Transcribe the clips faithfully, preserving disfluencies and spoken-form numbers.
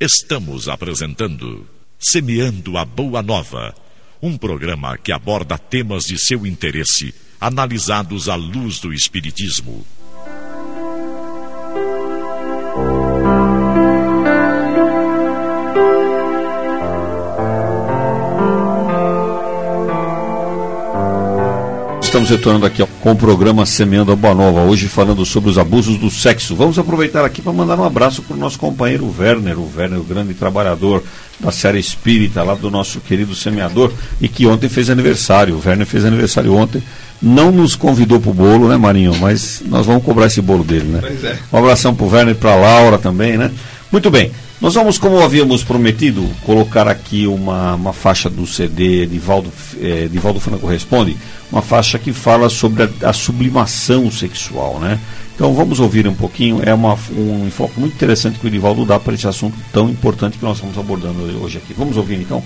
Estamos apresentando Semeando a Boa Nova, um programa que aborda temas de seu interesse, analisados à luz do Espiritismo. Estamos retornando aqui com o programa Semeando a Boa Nova, hoje falando sobre os abusos do sexo. Vamos aproveitar aqui para mandar um abraço para o nosso companheiro Werner, o Werner, o grande trabalhador da série Espírita, lá do nosso querido semeador, e que ontem fez aniversário. O Werner fez aniversário ontem, não nos convidou para o bolo, né, Marinho? Mas nós vamos cobrar esse bolo dele, né? Pois é. Um abração para o Werner e para a Laura também, né? Muito bem. Nós vamos, como havíamos prometido, colocar aqui uma, uma faixa do C D Divaldo, eh, Divaldo Franco Responde, uma faixa que fala sobre a, a sublimação sexual, né? Então vamos ouvir um pouquinho, é uma, um enfoque muito interessante que o Divaldo dá para esse assunto tão importante que nós estamos abordando hoje aqui. Vamos ouvir então?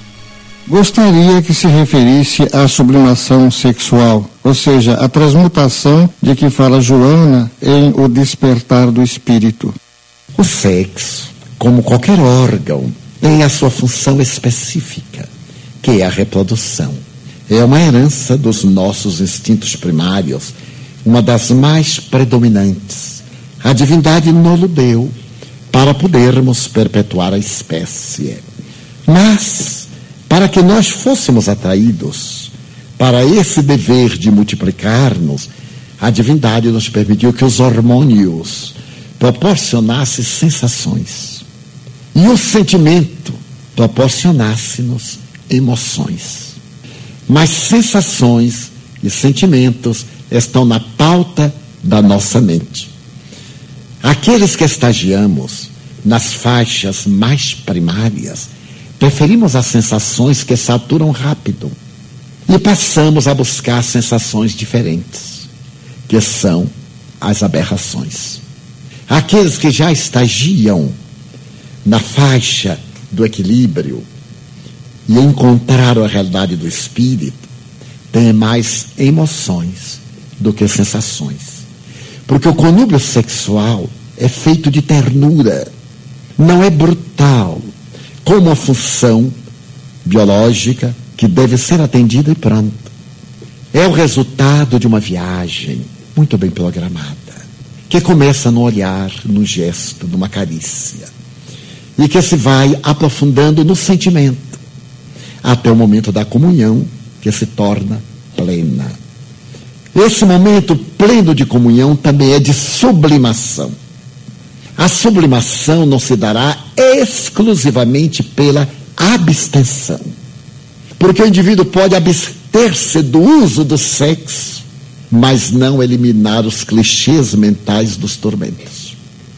Gostaria que se referisse à sublimação sexual, ou seja, a transmutação de que fala Joana em O Despertar do Espírito. O sexo, como qualquer órgão, tem a sua função específica, que é a reprodução. É uma herança dos nossos instintos primários, uma das mais predominantes. A divindade nos deu para podermos perpetuar a espécie. Mas, para que nós fôssemos atraídos para esse dever de multiplicar-nos, a divindade nos permitiu que os hormônios proporcionassem sensações. E o sentimento proporcionasse-nos emoções. Mas sensações e sentimentos estão na pauta da nossa mente. Aqueles que estagiamos nas faixas mais primárias, preferimos as sensações que saturam rápido e passamos a buscar sensações diferentes, que são as aberrações. Aqueles que já estagiam na faixa do equilíbrio e encontraram a realidade do espírito, têm mais emoções do que sensações. Porque o conúbio sexual é feito de ternura, não é brutal, com uma função biológica que deve ser atendida e pronto. É o resultado de uma viagem muito bem programada, que começa no olhar, no gesto, numa carícia, e que se vai aprofundando no sentimento, até o momento da comunhão, que se torna plena. Esse momento pleno de comunhão também é de sublimação. A sublimação não se dará exclusivamente pela abstenção, porque o indivíduo pode abster-se do uso do sexo, mas não eliminar os clichês mentais dos tormentos.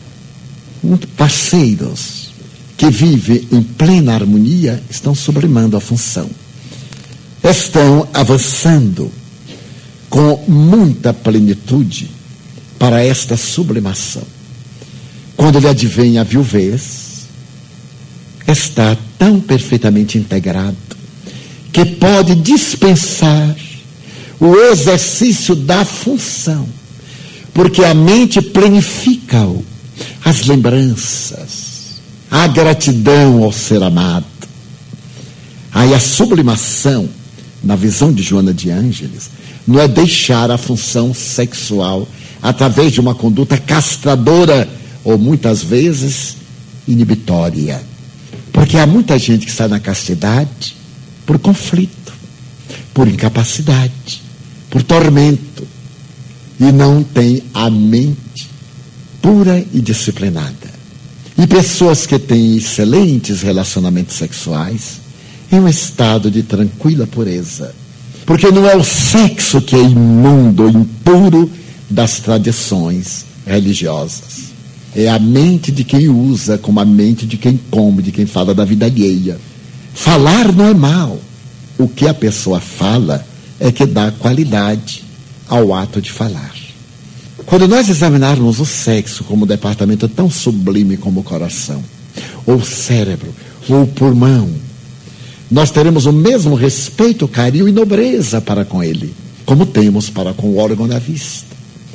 Parceiros que vivem em plena harmonia estão sublimando a função. Estão avançando com muita plenitude para esta sublimação. Quando lhe advém a viuvez, está tão perfeitamente integrado que pode dispensar o exercício da função, porque a mente planifica-o, as lembranças, a gratidão ao ser amado. Aí a sublimação, na visão de Joana de Ângeles, não é deixar a função sexual através de uma conduta castradora ou muitas vezes inibitória. Porque há muita gente que está na castidade por conflito, por incapacidade, por tormento, e não tem a mente pura e disciplinada. E pessoas que têm excelentes relacionamentos sexuais em um estado de tranquila pureza. Porque não é o sexo que é imundo, impuro das tradições religiosas. É a mente de quem usa como a mente de quem come, de quem fala da vida alheia. Falar não é mal. O que a pessoa fala é que dá qualidade ao ato de falar. Quando nós examinarmos o sexo como um departamento tão sublime como o coração, ou o cérebro, ou o pulmão, nós teremos o mesmo respeito, carinho e nobreza para com ele, como temos para com o órgão da vista.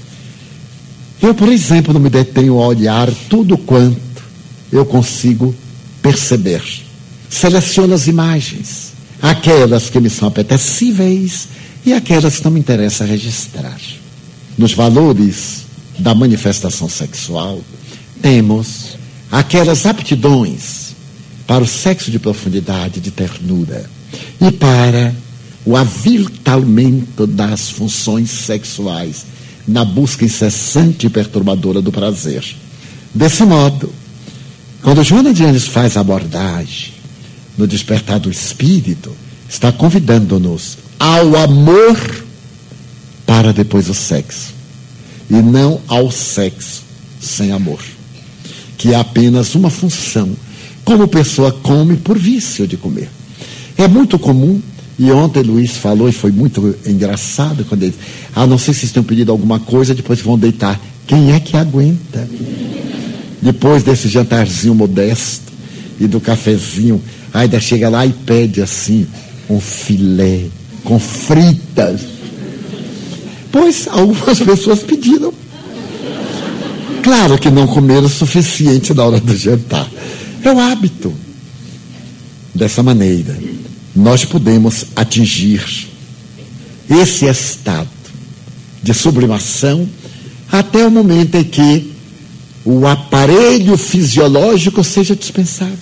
Eu, por exemplo, não me detenho a olhar tudo quanto eu consigo perceber. Seleciono as imagens, aquelas que me são apetecíveis e aquelas que não me interessa registrar. Nos valores da manifestação sexual, temos aquelas aptidões para o sexo de profundidade, de ternura, e para o aviltamento das funções sexuais, na busca incessante e perturbadora do prazer. Desse modo, quando Joana de Ângeles faz a abordagem no despertar do espírito, está convidando-nos ao amor para depois o sexo, e não ao sexo sem amor, que é apenas uma função, como pessoa come por vício de comer. É muito comum, e ontem Luiz falou, e foi muito engraçado, quando ele disse, ah, não sei se vocês têm pedido alguma coisa, depois vão deitar. Quem é que aguenta? Depois desse jantarzinho modesto e do cafezinho, ainda chega lá e pede assim, um filé com fritas. Pois algumas pessoas pediram. Claro que não comeram o suficiente na hora do jantar. É o hábito. Dessa maneira, nós podemos atingir esse estado de sublimação até o momento em que o aparelho fisiológico seja dispensável.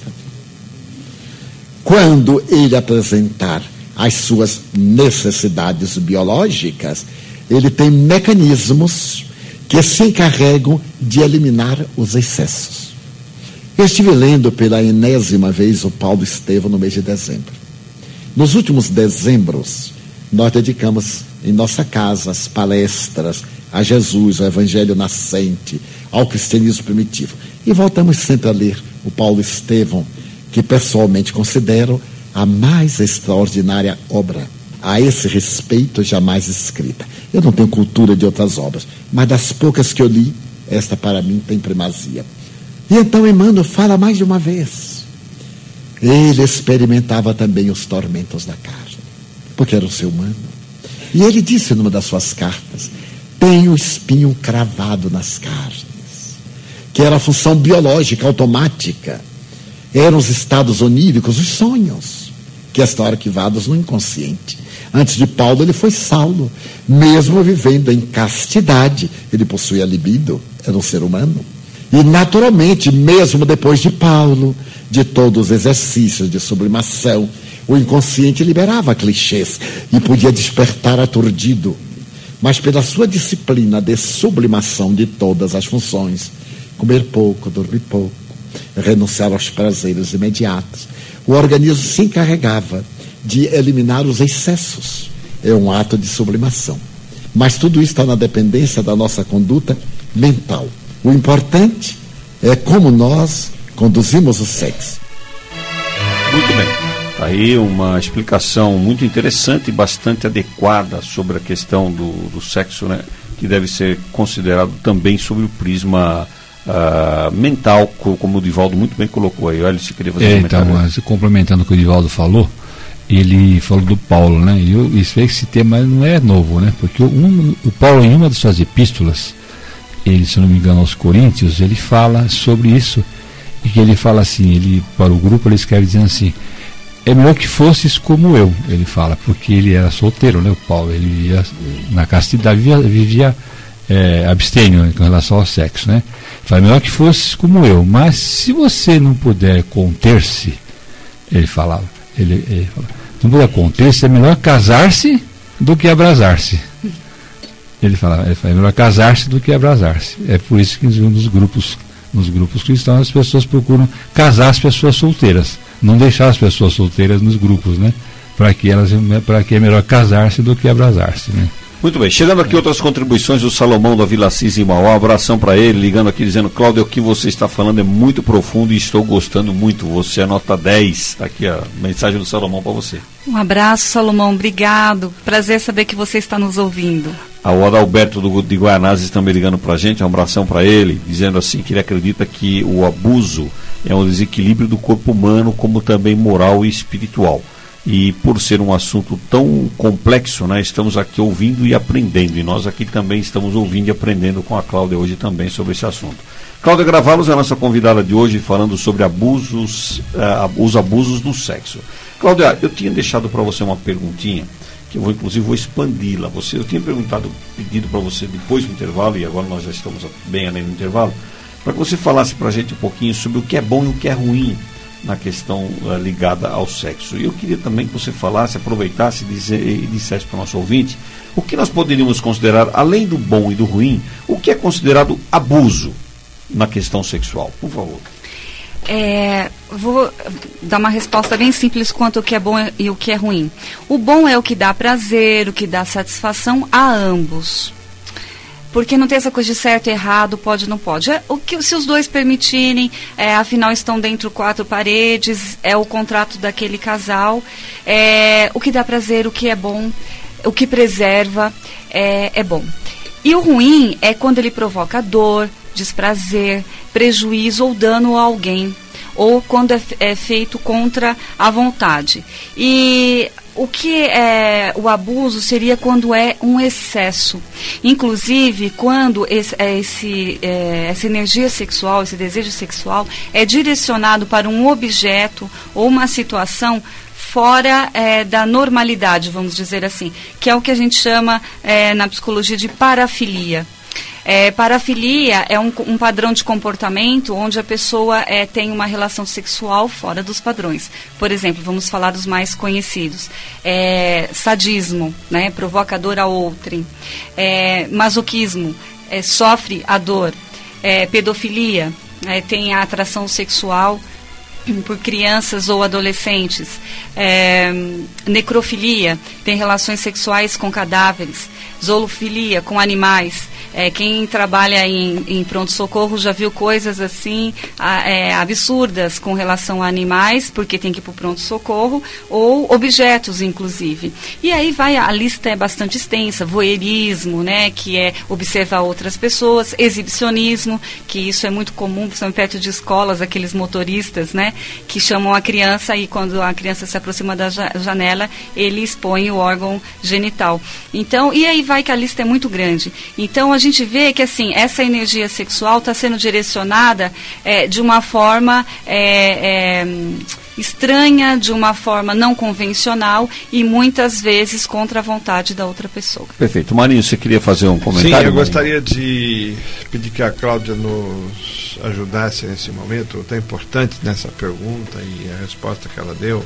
Quando ele apresentar as suas necessidades biológicas, ele tem mecanismos que se encarregam de eliminar os excessos. Eu estive lendo pela enésima vez o Paulo Estevão no mês de dezembro. Nos últimos dezembros, nós dedicamos em nossa casa as palestras a Jesus, ao Evangelho nascente, ao cristianismo primitivo. E voltamos sempre a ler o Paulo Estevão, que pessoalmente considero a mais extraordinária obra a esse respeito jamais escrita. Eu não tenho cultura de outras obras, mas das poucas que eu li, esta para mim tem primazia. E então Emmanuel fala mais de uma vez. Ele experimentava também os tormentos da carne, porque era um ser humano. E ele disse numa das suas cartas, tem o espinho cravado nas carnes, que era a função biológica, automática. Eram os estados oníricos, os sonhos, que estão arquivados no inconsciente. Antes de Paulo, ele foi Saulo. Mesmo vivendo em castidade, ele possuía libido, era um ser humano. E, naturalmente, mesmo depois de Paulo, de todos os exercícios de sublimação, o inconsciente liberava clichês e podia despertar aturdido. Mas pela sua disciplina de sublimação de todas as funções, comer pouco, dormir pouco, renunciar aos prazeres imediatos, o organismo se encarregava de eliminar os excessos. É um ato de sublimação. Mas tudo isso está na dependência da nossa conduta mental. O importante é como nós conduzimos o sexo. Muito bem. Está aí uma explicação muito interessante e bastante adequada sobre a questão do, do sexo, né? Que deve ser considerado também sobre o prisma uh, mental, como o Divaldo muito bem colocou aí. Olha, se queria fazer é, um comentário. Então, complementando o que o Divaldo falou, ele falou do Paulo, né? E eu, isso, esse tema não é novo, né? Porque um, o Paulo, em uma de suas epístolas, ele, se não me engano, aos Coríntios, ele fala sobre isso, e que ele fala assim, ele, para o grupo, ele escreve dizendo assim, é melhor que fosses como eu, ele fala, porque ele era solteiro, né? O Paulo, ele vivia na castidade, vivia, vivia é, abstêmio, né, com relação ao sexo, né? Fala, melhor que fosses como eu, mas se você não puder conter-se, ele falava, ele, ele fala, não puder conter-se, é melhor casar-se do que abrasar-se. Ele fala, ele fala, é melhor casar-se do que abrasar-se. É por isso que nos grupos, nos grupos cristãos as pessoas procuram casar as pessoas solteiras, não deixar as pessoas solteiras nos grupos, né? Para que elas, para que é melhor casar-se do que abrasar-se, né? Muito bem, chegando aqui outras contribuições do Salomão da Vila Cis em Mauá, um abração para ele, ligando aqui dizendo, Cláudio, o que você está falando é muito profundo e estou gostando muito, você é nota dez, está aqui a mensagem do Salomão para você. Um abraço, Salomão, obrigado, prazer saber que você está nos ouvindo. O Adalberto do, de Guaianazes também ligando para a gente, um abração para ele, dizendo assim que ele acredita que o abuso é um desequilíbrio do corpo humano, como também moral e espiritual. E por ser um assunto tão complexo, né, estamos aqui ouvindo e aprendendo. E nós aqui também estamos ouvindo e aprendendo com a Cláudia hoje também sobre esse assunto. Cláudia Gravalos é a nossa convidada de hoje, falando sobre abusos, uh, os abusos do sexo. Cláudia, eu tinha deixado para você uma perguntinha, que eu vou, inclusive vou expandi-la. Você, eu tinha perguntado, pedido para você depois do intervalo, e agora nós já estamos bem além do intervalo, para que você falasse para a gente um pouquinho sobre o que é bom e o que é ruim na questão uh, ligada ao sexo. E eu queria também que você falasse, aproveitasse e, dizer, e dissesse para o nosso ouvinte o que nós poderíamos considerar, além do bom e do ruim, o que é considerado abuso na questão sexual. Por favor. É, vou dar uma resposta bem simples quanto o que é bom e o que é ruim. O bom é o que dá prazer, o que dá satisfação a ambos. Porque não tem essa coisa de certo e errado, pode ou não pode. É, o que, se os dois permitirem, é, afinal estão dentro de quatro paredes, é o contrato daquele casal. É, o que dá prazer, o que é bom, o que preserva, é, é bom. E o ruim é quando ele provoca dor, desprazer, prejuízo ou dano a alguém, ou quando é, é feito contra a vontade. E o que é o abuso seria quando é um excesso. Inclusive, quando esse, esse, é, essa energia sexual, esse desejo sexual é direcionado para um objeto ou uma situação fora é, da normalidade, vamos dizer assim, que é o que a gente chama é, na psicologia de parafilia. É, parafilia é um, um padrão de comportamento onde a pessoa é, tem uma relação sexual fora dos padrões. Por exemplo, vamos falar dos mais conhecidos. É, sadismo, né, provoca dor a outrem. É, masoquismo, é, sofre a dor. É, pedofilia, é, tem a atração sexual por crianças ou adolescentes. É, necrofilia, tem relações sexuais com cadáveres. Zoofilia, com animais. É, quem trabalha em, em pronto-socorro já viu coisas assim a, é, absurdas com relação a animais, porque tem que ir para o pronto-socorro, ou objetos, inclusive. E aí vai, a lista é bastante extensa, voyeurismo, né, que é observar outras pessoas, exibicionismo, que isso é muito comum, principalmente perto de escolas, aqueles motoristas, né, que chamam a criança e quando a criança se aproxima da janela, ele expõe o órgão genital. Então, e aí vai que a lista é muito grande. Então, a gente vê que assim, essa energia sexual está sendo direcionada é, de uma forma é, é, estranha, de uma forma não convencional e muitas vezes contra a vontade da outra pessoa. Perfeito. Marinho, você queria fazer um comentário? Sim, eu Marinho? gostaria de pedir que a Cláudia nos ajudasse nesse momento tão importante nessa pergunta e a resposta que ela deu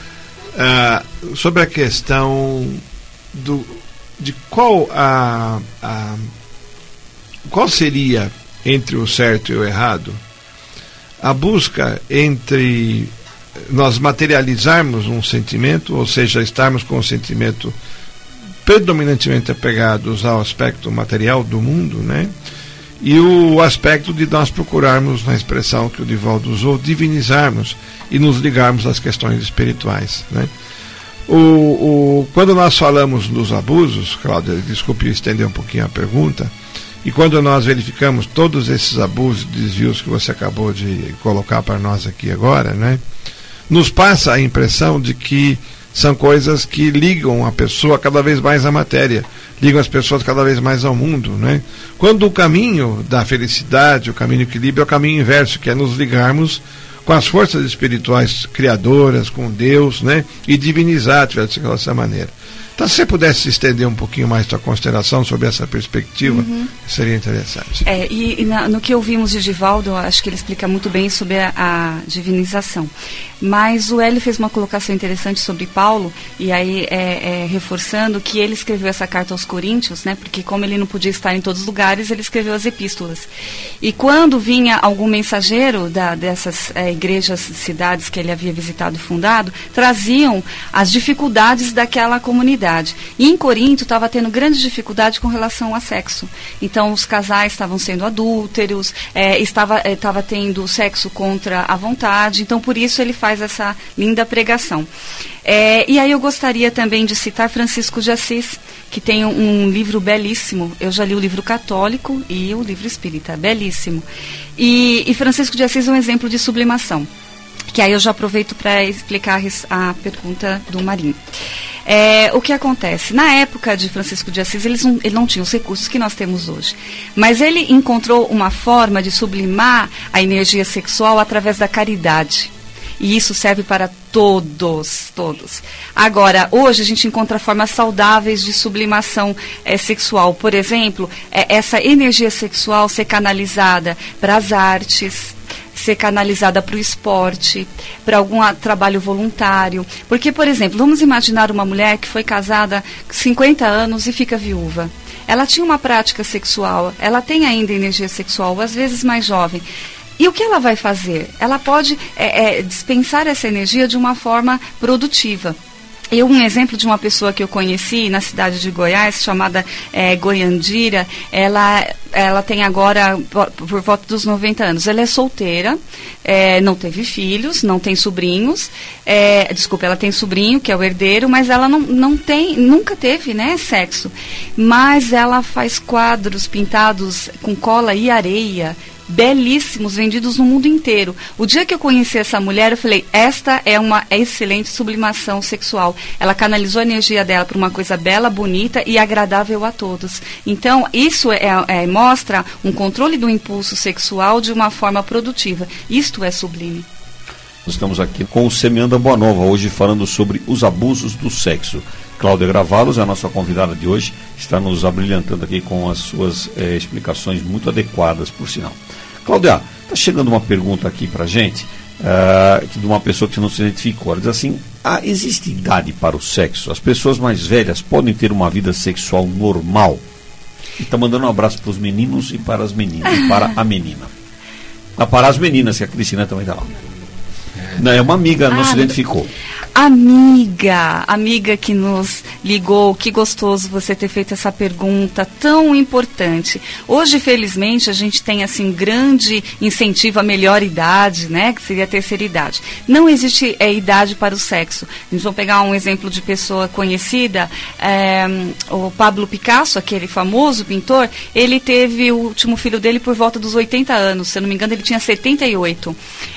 uh, sobre a questão do, de qual a, a qual seria, entre o certo e o errado, a busca entre nós materializarmos um sentimento, ou seja, estarmos com o sentimento predominantemente apegados ao aspecto material do mundo, né? E o aspecto de nós procurarmos, na expressão que o Divaldo usou, divinizarmos e nos ligarmos às questões espirituais, né? O, o, quando nós falamos dos abusos, Cláudia, desculpe estender um pouquinho a pergunta, e quando nós verificamos todos esses abusos e desvios que você acabou de colocar para nós aqui agora, né, nos passa a impressão de que são coisas que ligam a pessoa cada vez mais à matéria, ligam as pessoas cada vez mais ao mundo, né? Quando o caminho da felicidade, o caminho do equilíbrio é o caminho inverso, que é nos ligarmos com as forças espirituais criadoras, com Deus, né, e divinizar dessa maneira. Então, se você pudesse estender um pouquinho mais sua consideração sobre essa perspectiva, uhum. seria interessante. É, e, e na, no que ouvimos de Divaldo, acho que ele explica muito bem sobre a, a divinização. Mas o Hélio fez uma colocação interessante sobre Paulo, e aí é, é, reforçando que ele escreveu essa carta aos Coríntios, né, porque como ele não podia estar em todos os lugares, ele escreveu as epístolas. E quando vinha algum mensageiro da, dessas é, igrejas, cidades que ele havia visitado e fundado, traziam as dificuldades daquela comunidade. E em Corinto estava tendo grande dificuldade com relação a sexo. Então os casais estavam sendo adúlteros, é, estava, é, estava tendo sexo contra a vontade. Então por isso ele faz essa linda pregação. É, e aí eu gostaria também de citar Francisco de Assis, que tem um, um livro belíssimo. Eu já li o livro católico e o livro espírita, belíssimo. E, e Francisco de Assis é um exemplo de sublimação. que aí eu já aproveito para explicar a pergunta do Marinho. É, o que acontece? Na época de Francisco de Assis, eles não, ele não tinha os recursos que nós temos hoje. Mas ele encontrou uma forma de sublimar a energia sexual através da caridade. E isso serve para todos, todos. Agora, hoje a gente encontra formas saudáveis de sublimação é, sexual. Por exemplo, é, essa energia sexual ser canalizada para as artes, ser canalizada para o esporte, para algum trabalho voluntário. Porque, por exemplo, vamos imaginar uma mulher que foi casada com cinquenta anos e fica viúva. Ela tinha uma prática sexual, ela tem ainda energia sexual, às vezes mais jovem. E o que ela vai fazer? Ela pode é, é, dispensar essa energia de uma forma produtiva. Eu, um exemplo de uma pessoa que eu conheci na cidade de Goiás, chamada é, Goiandira, ela, ela tem agora por, por volta dos noventa anos. Ela é solteira, é, não teve filhos, não tem sobrinhos. É, desculpa, ela tem sobrinho, que é o herdeiro, mas ela não, não tem, nunca teve, né, sexo. Mas ela faz quadros pintados com cola e areia, belíssimos, vendidos no mundo inteiro. O dia que eu conheci essa mulher, eu falei, esta é uma excelente sublimação sexual. Ela canalizou a energia dela para uma coisa bela, bonita e agradável a todos. Então, isso é, é, mostra um controle do impulso sexual de uma forma produtiva. Isto é sublime. Nós estamos aqui com o Semeando a Boa Nova, hoje falando sobre os abusos do sexo. Cláudia Gravalos é a nossa convidada de hoje, está nos abrilhantando aqui com as suas eh, explicações muito adequadas, por sinal. Cláudia, está chegando uma pergunta aqui para a gente, uh, de uma pessoa que não se identificou. Ela diz assim, ah, existe idade para o sexo? As pessoas mais velhas podem ter uma vida sexual normal? E está mandando um abraço para os meninos e para as meninas, e para a menina. Ah, para as meninas, que a Cristina também está lá. Não, é uma amiga, não ah, se identificou. Amiga, amiga que nos ligou, que gostoso você ter feito essa pergunta tão importante. Hoje, felizmente, a gente tem assim grande incentivo à melhor idade, né, que seria a terceira idade. Não existe é, idade para o sexo. A gente vai pegar um exemplo de pessoa conhecida, é, o Pablo Picasso, aquele famoso pintor, ele teve o último filho dele por volta dos oitenta anos, se eu não me engano ele tinha setenta e oito.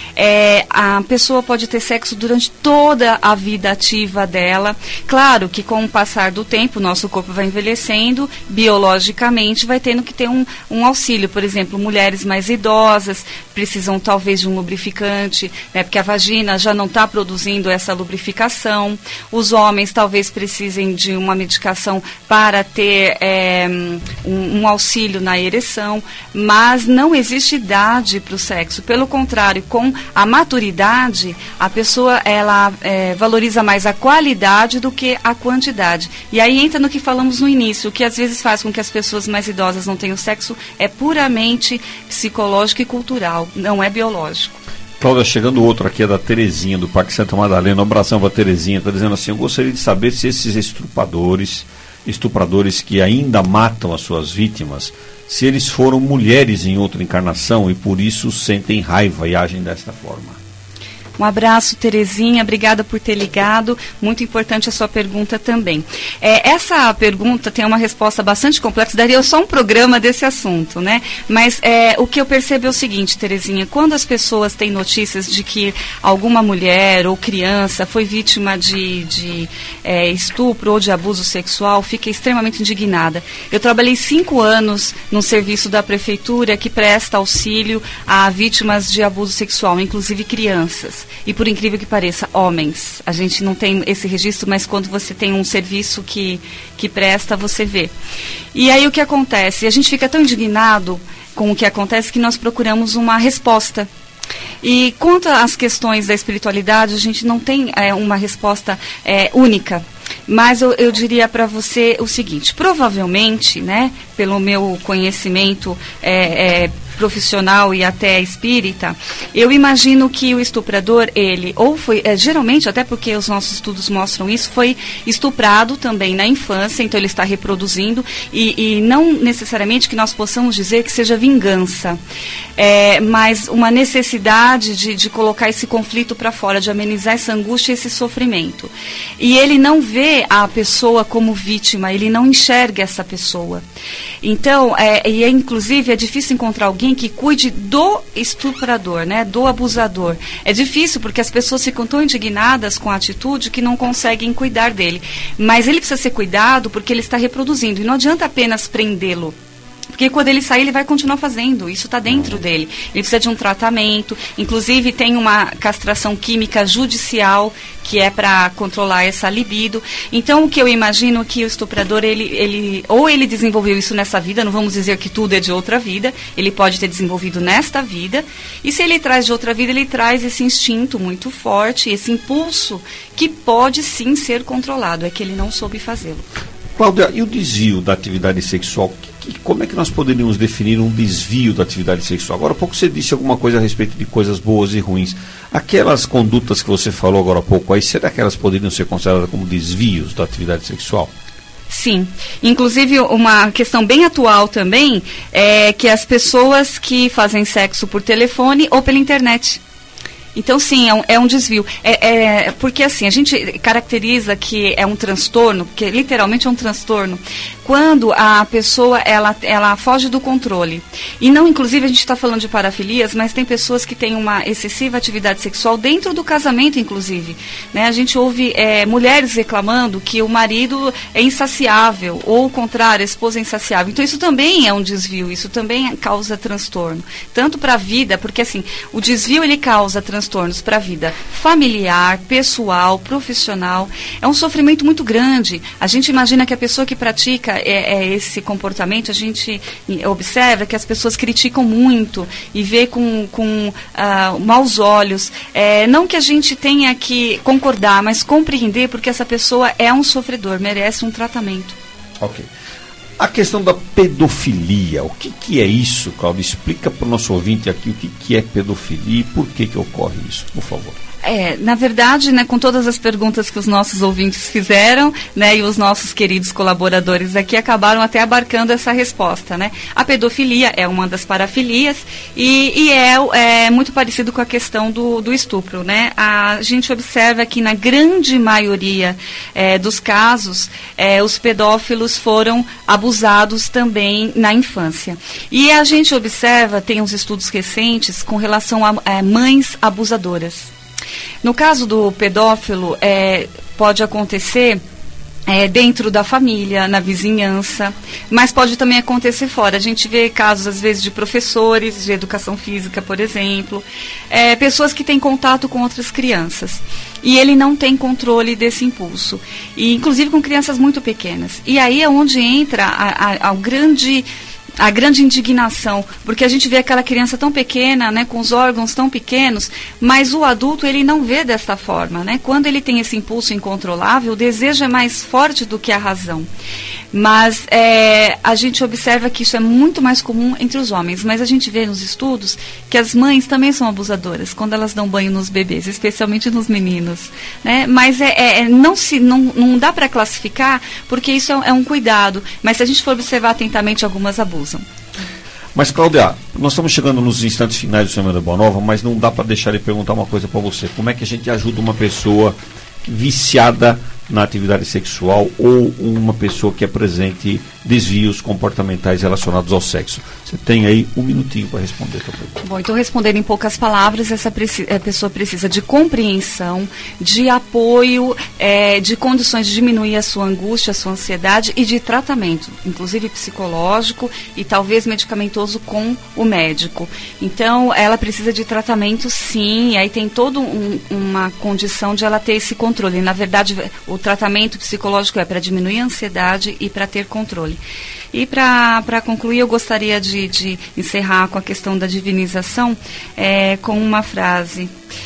É, a pessoa pode ter sexo durante toda a vida ativa dela. Claro que com o passar do tempo, o nosso corpo vai envelhecendo, biologicamente vai tendo que ter um, um auxílio. Por exemplo, mulheres mais idosas precisam talvez de um lubrificante, né, porque a vagina já não está produzindo essa lubrificação. Os homens talvez precisem de uma medicação para ter é, um, um auxílio na ereção, mas não existe idade para o sexo. Pelo contrário, com a maturidade, a pessoa ela é, valoriza mais a qualidade do que a quantidade. E aí entra no que falamos no início, o que às vezes faz com que as pessoas mais idosas não tenham sexo é puramente psicológico e cultural, não é biológico. Cláudia, chegando outro aqui, é da Terezinha, do Parque Santa Madalena. Um abração para a Terezinha, está dizendo assim, eu gostaria de saber se esses estupradores, estupradores que ainda matam as suas vítimas, se eles foram mulheres em outra encarnação e por isso sentem raiva e agem desta forma. Um abraço, Terezinha, obrigada por ter ligado, muito importante a sua pergunta também. É, essa pergunta tem uma resposta bastante complexa, daria só um programa desse assunto, né? Mas é, o que eu percebo é o seguinte, Terezinha, quando as pessoas têm notícias de que alguma mulher ou criança foi vítima de, de é, estupro ou de abuso sexual, fica extremamente indignada. Eu trabalhei cinco anos no serviço da prefeitura que presta auxílio a vítimas de abuso sexual, inclusive crianças. E por incrível que pareça, homens. A gente não tem esse registro, mas quando você tem um serviço que, que presta, você vê. E aí o que acontece? A gente fica tão indignado com o que acontece que nós procuramos uma resposta. E quanto às questões da espiritualidade, a gente não tem é, uma resposta é, única. Mas eu, eu diria para você o seguinte, provavelmente, né, pelo meu conhecimento é, é, profissional e até espírita, eu imagino que o estuprador, ele, ou foi, é, geralmente, até porque os nossos estudos mostram isso, foi estuprado também na infância, então ele está reproduzindo, e, e não necessariamente que nós possamos dizer que seja vingança, é, mas uma necessidade de, de colocar esse conflito para fora, de amenizar essa angústia e esse sofrimento. E ele não vê a pessoa como vítima, ele não enxerga essa pessoa. Então, é, e é, inclusive é difícil encontrar alguém alguém que cuide do estuprador, né, do abusador. É difícil porque as pessoas ficam tão indignadas com a atitude que não conseguem cuidar dele. Mas ele precisa ser cuidado porque ele está reproduzindo. E não adianta apenas prendê-lo. Porque quando ele sair, ele vai continuar fazendo. Isso está dentro dele. Ele precisa de um tratamento. Inclusive, tem uma castração química judicial, que é para controlar essa libido. Então, o que eu imagino que o estuprador, ele, ele, ou ele desenvolveu isso nessa vida, não vamos dizer que tudo é de outra vida, ele pode ter desenvolvido nesta vida. E se ele traz de outra vida, ele traz esse instinto muito forte, esse impulso, que pode sim ser controlado. É que ele não soube fazê-lo. Cláudia, e o desvio da atividade sexual? Que, que, como é que nós poderíamos definir um desvio da atividade sexual? Agora há pouco você disse alguma coisa a respeito de coisas boas e ruins. Aquelas condutas que você falou agora há pouco, aí, será que elas poderiam ser consideradas como desvios da atividade sexual? Sim, inclusive uma questão bem atual também é que as pessoas que fazem sexo por telefone ou pela internet. Então, sim, é um, é um desvio. É, é, porque, assim, a gente caracteriza que é um transtorno, porque literalmente é um transtorno, quando a pessoa, ela, ela foge do controle. E não, inclusive, a gente está falando de parafilias, mas tem pessoas que têm uma excessiva atividade sexual dentro do casamento, inclusive. Né? A gente ouve é, mulheres reclamando que o marido é insaciável, ou o contrário, a esposa é insaciável. Então, isso também é um desvio, isso também causa transtorno. Tanto para a vida, porque, assim, o desvio, ele causa transtorno. transtornos para a vida familiar, pessoal, profissional. É um sofrimento muito grande. A gente imagina que a pessoa que pratica é, é esse comportamento, a gente observa que as pessoas criticam muito e vê com, com uh, maus olhos. É, não que a gente tenha que concordar, mas compreender, porque essa pessoa é um sofredor, merece um tratamento. Ok. A questão da pedofilia, o que, que é isso, Cláudia? Explica para o nosso ouvinte aqui o que, que é pedofilia e por que, que ocorre isso, por favor. É, na verdade, né, com todas as perguntas que os nossos ouvintes fizeram, né, e os nossos queridos colaboradores aqui acabaram até abarcando essa resposta, né? A pedofilia é uma das parafilias e, e é, é muito parecido com a questão do, do estupro, né? A gente observa que na grande maioria é, dos casos, é, os pedófilos foram abusados também na infância. E a gente observa, tem uns estudos recentes com relação a, a mães abusadoras. No caso do pedófilo, é, pode acontecer é, dentro da família, na vizinhança, mas pode também acontecer fora. A gente vê casos, às vezes, de professores de educação física, por exemplo, é, pessoas que têm contato com outras crianças. E ele não tem controle desse impulso, e inclusive com crianças muito pequenas. E aí é onde entra a, a, a grande... a grande indignação, porque a gente vê aquela criança tão pequena, né, com os órgãos tão pequenos, mas o adulto, ele não vê desta forma, né? Quando ele tem esse impulso incontrolável, o desejo é mais forte do que a razão. Mas é, a gente observa que isso é muito mais comum entre os homens, mas a gente vê nos estudos que as mães também são abusadoras quando elas dão banho nos bebês, especialmente nos meninos, né? Mas é, é, não, se, não, não dá para classificar, porque isso é, é um cuidado, mas se a gente for observar atentamente, algumas abusam. Mas, Cláudia, nós estamos chegando nos instantes finais do Semana Boa Nova, mas não dá para deixar de perguntar uma coisa para você. Como é que a gente ajuda uma pessoa viciada na atividade sexual ou uma pessoa que apresente desvios comportamentais relacionados ao sexo? Você tem aí um minutinho para responder também. Bom, então, respondendo em poucas palavras, essa preci- a pessoa precisa de compreensão, de apoio, é, de condições de diminuir a sua angústia, a sua ansiedade e de tratamento, inclusive psicológico e talvez medicamentoso com o médico. Então, ela precisa de tratamento, sim, e aí tem toda um, uma condição de ela ter esse controle. Na verdade, o tratamento psicológico é para diminuir a ansiedade e para ter controle. E para concluir, eu gostaria de, de encerrar com a questão da divinização é, com uma frase.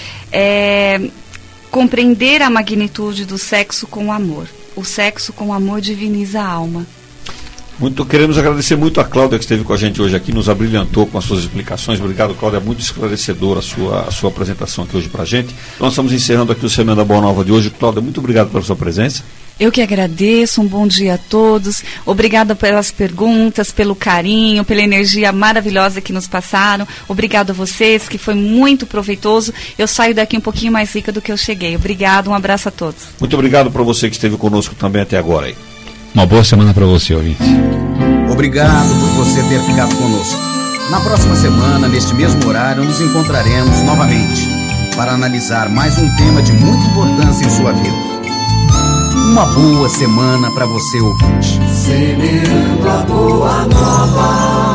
É, compreender a magnitude do sexo com amor. O sexo com amor diviniza a alma. Muito, queremos agradecer muito a Cláudia que esteve com a gente hoje aqui, nos abrilhantou com as suas explicações. Obrigado, Cláudia, muito esclarecedora a sua, a sua apresentação aqui hoje para a gente. Nós estamos encerrando aqui o Semana Boa Nova de hoje. Cláudia, muito obrigado pela sua presença. Eu que agradeço, um bom dia a todos. Obrigada pelas perguntas, pelo carinho, pela energia maravilhosa que nos passaram. Obrigado a vocês, que foi muito proveitoso. Eu saio daqui um pouquinho mais rica do que eu cheguei. Obrigado, um abraço a todos. Muito obrigado para você que esteve conosco também até agora aí. Uma boa semana para você, ouvinte. Obrigado por você ter ficado conosco. Na próxima semana, neste mesmo horário, nos encontraremos novamente para analisar mais um tema de muita importância em sua vida. Uma boa semana para você, ouvinte. Semeando a boa nova.